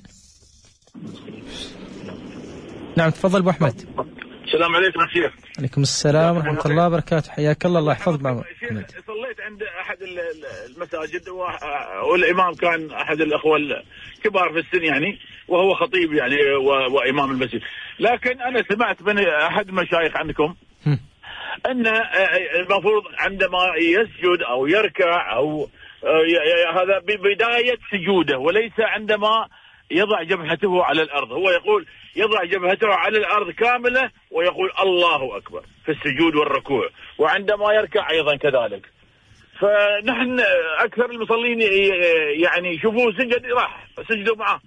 نعم تفضل أبو أحمد. السلام عليكم يا شيخ. عليكم السلام ورحمة الله وبركاته، حياك الله. الله يحفظك. صليت عند أحد المساجد والإمام كان أحد الأخوة الكبار في السن يعني، وهو خطيب يعني وإمام المسجد. لكن أنا سمعت من أحد المشايخ عندكم أن المفروض عندما يسجد أو يركع أو هذا ببداية سجوده وليس عندما يضع جبهته على الأرض. هو يقول يضع جبهته على الأرض كاملة ويقول الله أكبر في السجود والركوع، وعندما يركع أيضا كذلك. فنحن أكثر المصلين يعني يشوفوه سجد راح سجدوا معه،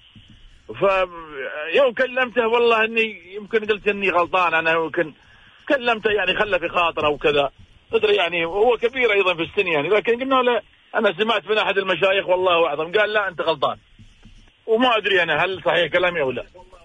فيوم كلمته والله إني يمكن قلت إني غلطان، أنا يمكن كلمته يعني خلى في خاطره وكذا أدري، يعني هو كبير أيضا في السن يعني، لكن قلنا له أنا سمعت من أحد المشايخ والله أعظم قال لا أنت غلطان، وما أدري أنا هل صحيح كلامي أو لا.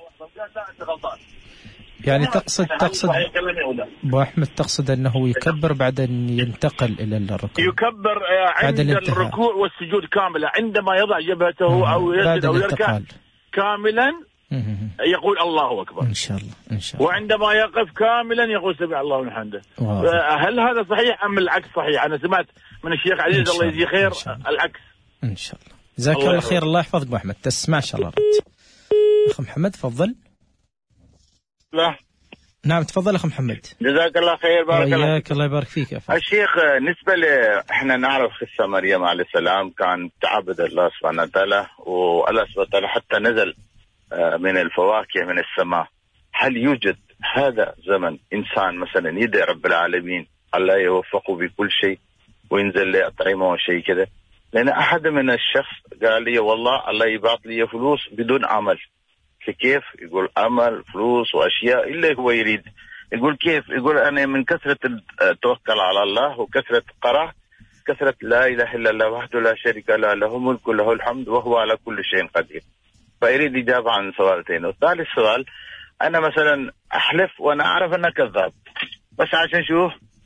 يعني تقصد أبو أحمد تقصد أنه يكبر بعد أن ينتقل إلى الركوع، يكبر عند الركوع والسجود كاملة، عندما يضع جبهته أو يسجد أو يركع كاملا يقول الله أكبر إن شاء الله. وعندما يقف كاملا يقول سمع الله من حمده. هل هذا صحيح أم العكس صحيح؟ أنا سمعت من الشيخ عزيز الله يجزيه خير العكس. إن شاء الله. جزاك الله خير. الله يحفظك أبو أحمد، تسمع إن شاء الله. أخ محمد تفضل. لا نعم تفضل أخ محمد. جزاك الله خير. بارك الله فيك. الله يبارك فيك. الشيخ نسبة احنا نعرف قصة مريم عليه السلام كان تعبد الله سبحانه وتعالى، والله سبحانه وتعالى حتى نزل من الفواكه من السماء. هل يوجد هذا زمن إنسان مثلا يدعي رب العالمين الله يوفقه بكل شيء وينزل لي أطعمه وشيء كذا؟ لأن أحد من الشخص قال لي والله الله يبعث لي فلوس بدون عمل. كيف؟ يقول عمل فلوس وأشياء اللي هو يريد. يقول كيف؟ يقول أنا من كثرة التوكل على الله وكثرة قراءة كثرة لا إله إلا الله وحده لا شريك له له الملك له الحمد وهو على كل شيء قدير. فيريد إجابة عن سؤالتين. والثالث سؤال، أنا مثلا أحلف وأنا أعرف أنه كذاب، بس عشان شوف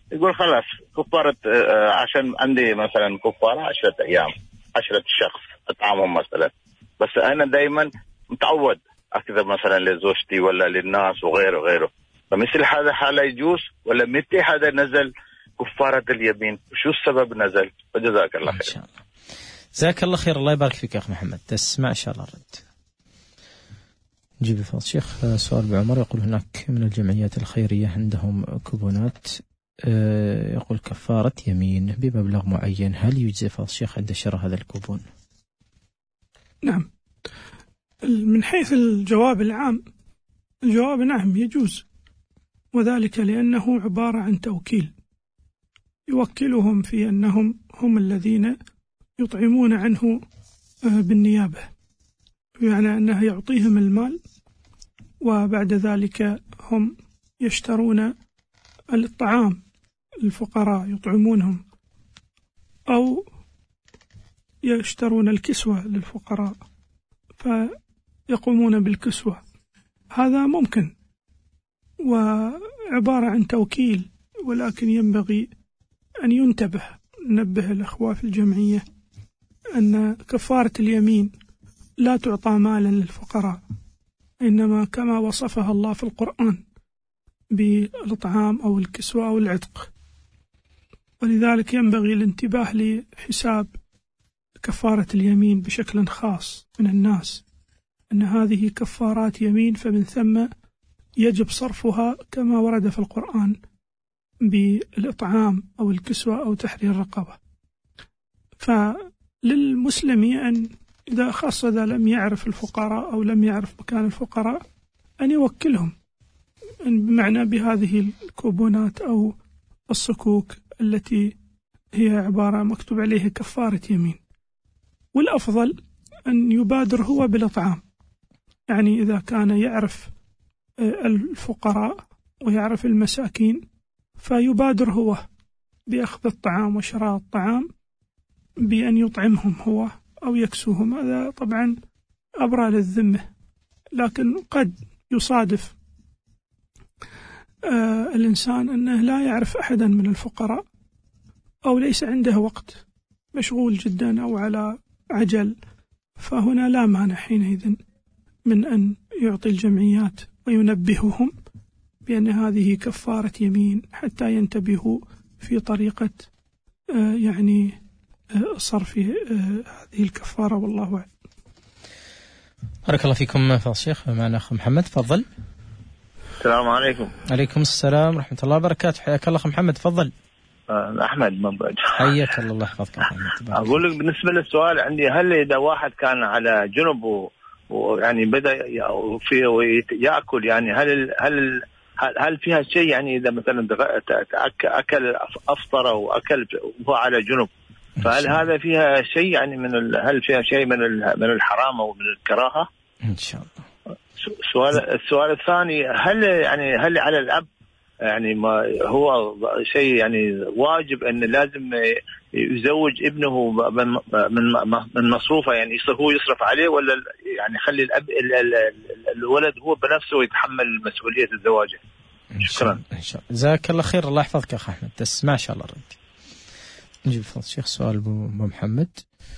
يقول خلاص كفارة عشان عندي مثلا كفارة 10 أيام 10 شخص أطعمهم مثلا، بس أنا دايما متعود أكذب مثلا لزوجتي ولا للناس وغيره. فمثل هذا حالة يجوز ولا متى هذا نزل كفارة اليمين؟ وشو السبب نزل؟ وجزاك الله خير. إن شاء الله. جزاك الله خير. الله يبارك فيك يا أخ محمد. تسمع إن شاء الله رد. نجيب فضل الشيخ سؤال بعمر يقول هناك من الجمعيات الخيرية عندهم كوبونات يقول كفارة يمين بمبلغ معين، هل يجزي فضل الشيخ عند شراء هذا الكوبون؟ نعم، من حيث الجواب العام الجواب نعم يجوز، وذلك لأنه عبارة عن توكيل يوكلهم في أنهم هم الذين يطعمون عنه بالنيابة، يعني أنه يعطيهم المال وبعد ذلك هم يشترون الطعام للفقراء يطعمونهم، أو يشترون الكسوة للفقراء فيقومون بالكسوة. هذا ممكن وعبارة عن توكيل، ولكن ينبغي أن ننبه الأخوة في الجمعية أن كفارة اليمين لا تعطى مالا للفقراء، إنما كما وصفها الله في القرآن بالإطعام أو الكسوة أو العتق. ولذلك ينبغي الانتباه لحساب كفارة اليمين بشكل خاص من الناس، أن هذه كفارات يمين، فمن ثم يجب صرفها كما ورد في القرآن بالإطعام أو الكسوة أو تحرير الرقبة. فللمسلم أن إذا خاصة إذا لم يعرف الفقراء أو لم يعرف مكان الفقراء أن يوكلهم، بمعنى بهذه الكوبونات أو الصكوك التي هي عبارة مكتوب عليها كفارة يمين. والأفضل أن يبادر هو بالإطعام، يعني إذا كان يعرف الفقراء ويعرف المساكين فيبادر هو بأخذ الطعام وشراء الطعام بأن يطعمهم هو أو يكسوهم. هذا طبعا أبرى للذمة، لكن قد يصادف الإنسان أنه لا يعرف أحدا من الفقراء أو ليس عنده وقت، مشغول جدا أو على عجل، فهنا لا مانع حينئذ من أن يعطي الجمعيات وينبههم بأن هذه كفارة يمين حتى ينتبهوا في طريقة يعني صرف هذه الكفارة. والله أعلم. بارك الله فيكم فضل الشيخ. معنا أخ محمد، تفضل. السلام عليكم. عليكم السلام ورحمة الله وبركاته. حياك الله أخ محمد، تفضل. أحمد منبج. حياك الله يحفظك. أقول لك بالنسبة للسؤال عندي، هل إذا واحد كان على جنب ويعني بدأ يأكل، يعني هل فيها شيء؟ يعني إذا مثلا أكل أفطر أو أكل وهو على جنب، فهل هذا فيها شيء يعني هل فيها شيء من الحرام أو من الكراهة؟ إن شاء الله. السؤال الثاني، هل على الأب يعني ما هو شيء يعني واجب أن لازم يزوج ابنه من مصروفه، يعني هو يصرف عليه، ولا يعني خلي الولد هو بنفسه يتحمل مسؤولية الزواج؟ شكرا. إن شاء الله. جزاك الله خير. الله يحفظك يا أخ أحمد. تسمع إن شاء الله رد. نجيب فضل الشيخ سؤال أبو محمد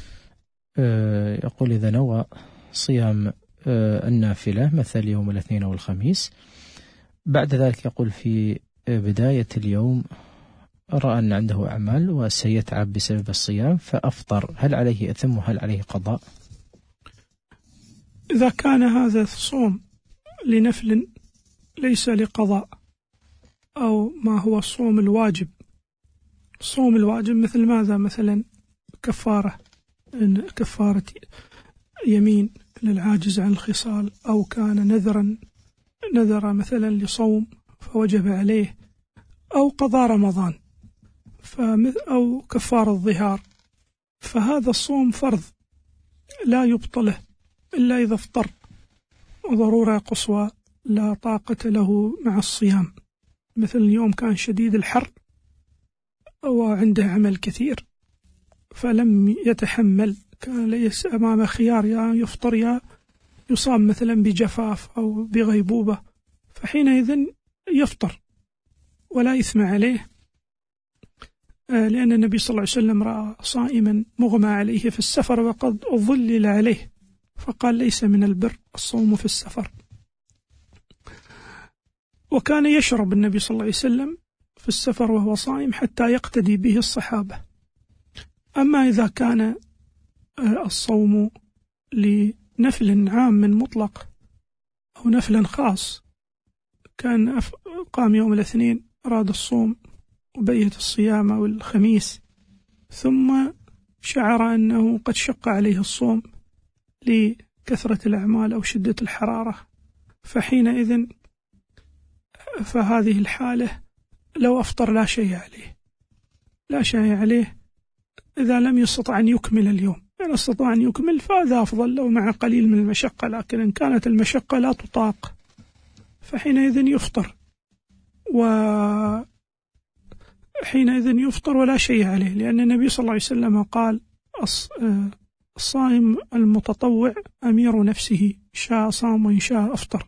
يقول إذا نوى صيام النافلة مثل يوم الاثنين أو الخميس، بعد ذلك يقول في بداية اليوم رأى أن عنده أعمال وسيتعب بسبب الصيام فأفطر، هل عليه إثم وهل عليه قضاء؟ إذا كان هذا الصوم لنفل ليس لقضاء، أو ما هو الصوم الواجب، الصوم الواجب مثل ماذا؟ مثلا كفارة يمين للعاجز عن الخصال، أو كان نذر مثلا لصوم فوجب عليه، أو قضاء رمضان، أو كفارة الظهار، فهذا الصوم فرض لا يبطله إلا إذا اضطر وضرورة قصوى لا طاقة له مع الصيام، مثل اليوم كان شديد الحر وعنده عمل كثير فلم يتحمل، كان ليس أمامه خيار، يا يفطر يا يصام مثلا بجفاف أو بغيبوبة، فحينئذ يفطر ولا إثم عليه، لأن النبي صلى الله عليه وسلم رأى صائما مغمى عليه في السفر وقد ظلل عليه، فقال ليس من البر الصوم في السفر. وكان يشرب النبي صلى الله عليه وسلم في السفر وهو صائم حتى يقتدي به الصحابة. أما إذا كان الصوم لنفل عام مطلق أو نفل خاص، كان قام يوم الاثنين أراد الصوم وبيت الصيام أو الخميس، ثم شعر أنه قد شق عليه الصوم لكثرة الأعمال أو شدة الحرارة، فحينئذ فهذه الحالة لو أفطر لا شيء عليه إذا لم يستطع أن يكمل اليوم. إن استطاع أن يكمل فهذا أفضل له مع قليل من المشقة، لكن إن كانت المشقة لا تطاق فحينئذ يفطر ولا شيء عليه، لأن النبي صلى الله عليه وسلم قال الصائم المتطوع أمير نفسه، إن شاء صام وإن شاء أفطر.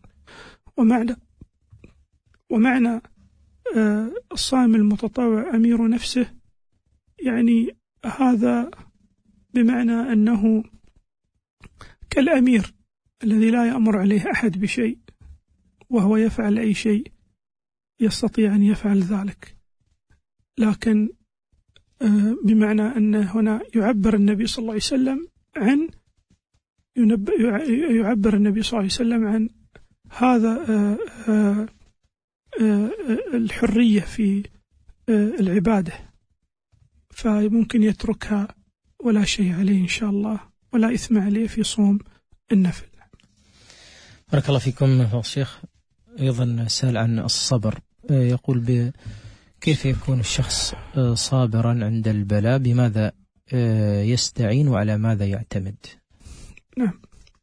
ومعنى الصائم المتطوع أمير نفسه يعني هذا بمعنى أنه كالأمير الذي لا يأمر عليه أحد بشيء وهو يفعل أي شيء يستطيع أن يفعل ذلك. لكن بمعنى أن هنا يعبر النبي صلى الله عليه وسلم عن عن هذا الحرية في العبادة، فممكن يتركها ولا شيء عليه إن شاء الله، ولا إثم عليه في صوم النفل. بارك الله فيكم فضيلة الشيخ. أيضا سأل عن الصبر، يقول كيف يكون الشخص صابرا عند البلاء، بماذا يستعين وعلى ماذا يعتمد؟ نعم،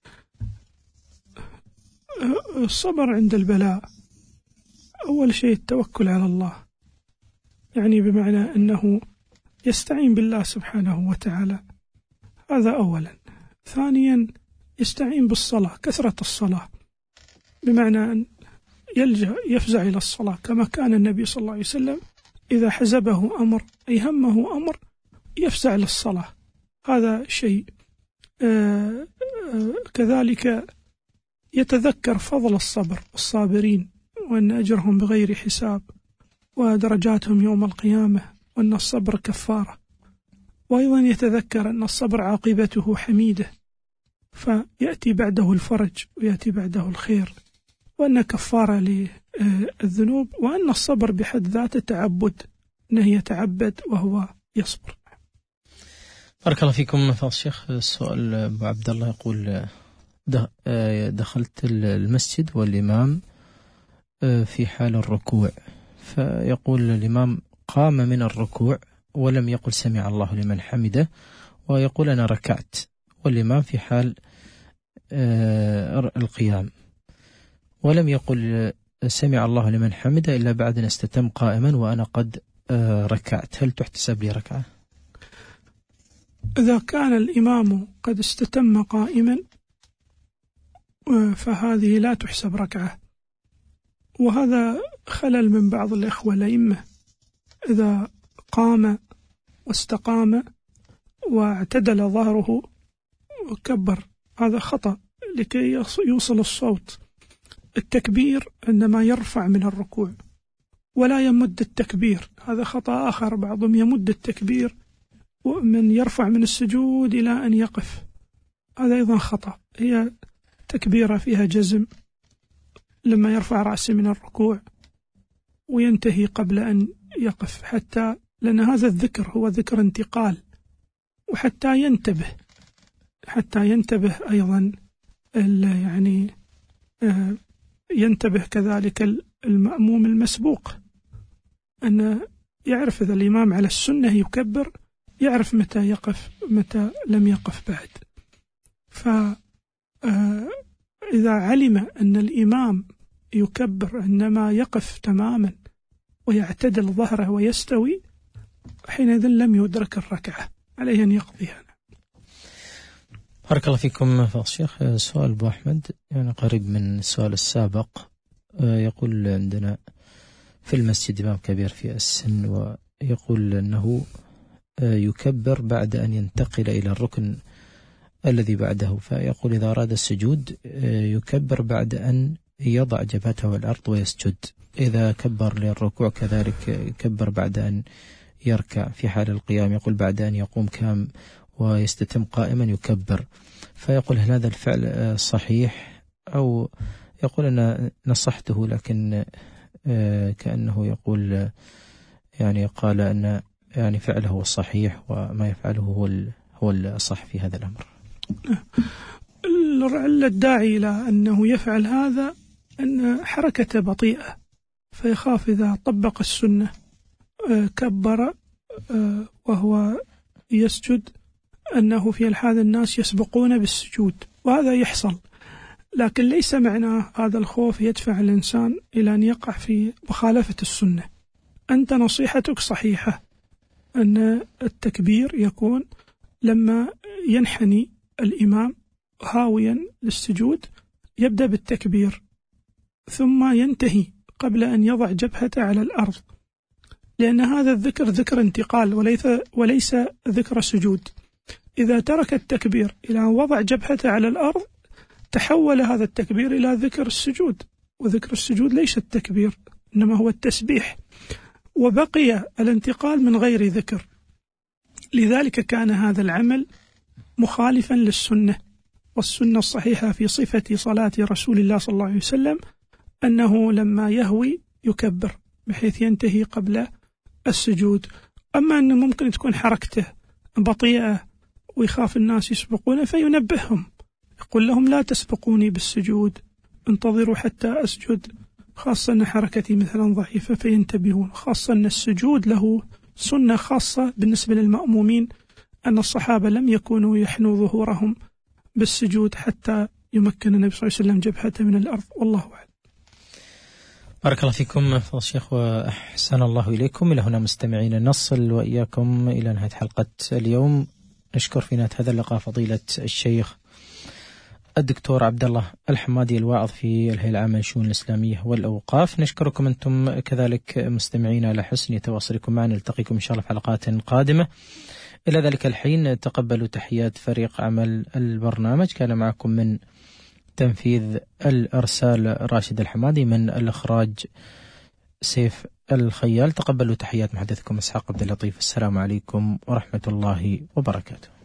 الصبر عند البلاء أول شيء التوكل على الله، يعني بمعنى أنه يستعين بالله سبحانه وتعالى، هذا أولا. ثانيا يستعين بالصلاة، كثرة الصلاة، بمعنى أن يفزع إلى الصلاة، كما كان النبي صلى الله عليه وسلم إذا حزبه أمر أي همه أمر يفزع للصلاة، هذا شيء. كذلك يتذكر فضل الصابرين، وأن أجرهم بغير حساب، ودرجاتهم يوم القيامة، وأن الصبر كفارة. وأيضا يتذكر أن الصبر عاقبته حميدة، فيأتي بعده الفرج ويأتي بعده الخير، وأن كفارة للذنوب، وأن الصبر بحد ذاته تعبد، أنه يتعبد وهو يصبر. بارك الله فيكم فضيلة الشيخ. السؤال أبو عبد الله يقول دخلت المسجد والإمام في حال الركوع، فيقول الإمام قام من الركوع ولم يقل سمع الله لمن حمده، ويقول أنا ركعت، والإمام في حال القيام ولم يقل سمع الله لمن حمده إلا بعد أن استتم قائما وأنا قد ركعت، هل تحتسب لي ركعة؟ إذا كان الإمام قد استتم قائما فهذه لا تحسب ركعة، وهذا خلل من بعض الإخوة الأئمة، إذا قام واستقام واعتدل ظهره وكبر، هذا خطأ لكي يوصل الصوت. التكبير عندما يرفع من الركوع ولا يمد التكبير، هذا خطأ آخر. بعضهم يمد التكبير ومن يرفع من السجود إلى أن يقف، هذا أيضا خطأ. هي تكبيرة فيها جزم لما يرفع رأسه من الركوع وينتهي قبل أن يقف، حتى لأن هذا الذكر هو ذكر انتقال، وحتى ينتبه أيضا يعني ينتبه كذلك المأموم المسبوق، أن يعرف إذا الإمام على السنة يكبر، يعرف متى يقف متى لم يقف بعد. فإذا علم أن الإمام يكبر عندما يقف تماما ويعتدل ظهره ويستوي، حينئذ لم يدرك الركعة، عليه أن يقضيها. بارك الله فيكم فضيلة الشيخ. سؤال أبو أحمد يعني قريب من السؤال السابق، يقول عندنا في المسجد إمام كبير في السن يقول أنه يكبر بعد أن ينتقل إلى الركن الذي بعده، فيقول إذا أراد السجود يكبر بعد أن يضع جبهته على الأرض ويسجد، إذا كبر للركوع كذلك يكبر بعد أن يركع، في حال القيام يقول بعد أن يقوم كام ويستتم قائما يكبر. فيقول هل هذا الفعل صحيح؟ أو يقول أنا نصحته لكن كأنه يقول يعني قال أن يعني فعله الصحيح وما يفعله هو الصح في هذا الأمر. الداعي إلى أنه يفعل هذا أن حركته بطيئة، فيخاف إذا طبق السنة كبر وهو يسجد أنه في الحال الناس يسبقون بالسجود، وهذا يحصل، لكن ليس معناه هذا الخوف يدفع الإنسان إلى أن يقع في مخالفة السنة. أنت نصيحتك صحيحة أن التكبير يكون لما ينحني الإمام هاويا للسجود يبدأ بالتكبير ثم ينتهي قبل أن يضع جبهته على الأرض، لأن هذا الذكر ذكر انتقال وليس ذكر سجود. إذا ترك التكبير إلى أن وضع جبهته على الأرض تحول هذا التكبير إلى ذكر السجود، وذكر السجود ليس التكبير إنما هو التسبيح، وبقي الانتقال من غير ذكر. لذلك كان هذا العمل مخالفا للسنة، والسنة الصحيحة في صفة صلاة رسول الله صلى الله عليه وسلم أنه لما يهوي يكبر بحيث ينتهي قبل السجود. أما أنه ممكن تكون حركته بطيئة ويخاف الناس يسبقونه فينبههم، يقول لهم لا تسبقوني بالسجود، انتظروا حتى أسجد، خاصة أن حركتي مثلا ضعيفة فينتبهون، خاصة أن السجود له سنة خاصة بالنسبة للمأمومين، أن الصحابة لم يكونوا يحنوا ظهورهم بالسجود حتى يمكن النبي صلى الله عليه وسلم جبهته من الأرض، والله أعلم. بارك الله فيكم فضل الشيخ وأحسن الله إليكم. إلى هنا مستمعين نصل وإياكم إلى نهاية حلقة اليوم. نشكر في نهاية هذا اللقاء فضيلة الشيخ الدكتور عبد الله الحمادي الواعظ في الهيئة العامة للشؤون الإسلامية والأوقاف. نشكركم أنتم كذلك مستمعين على حسن تواصلكم معنا، نلتقيكم إن شاء الله في حلقات قادمة. إلى ذلك الحين تقبلوا تحيات فريق عمل البرنامج، كان معكم من تنفيذ الإرسال راشد الحمادي، من الإخراج سيف الخيال. تقبلوا تحيات محدثكم إسحاق عبد اللطيف. السلام عليكم ورحمة الله وبركاته.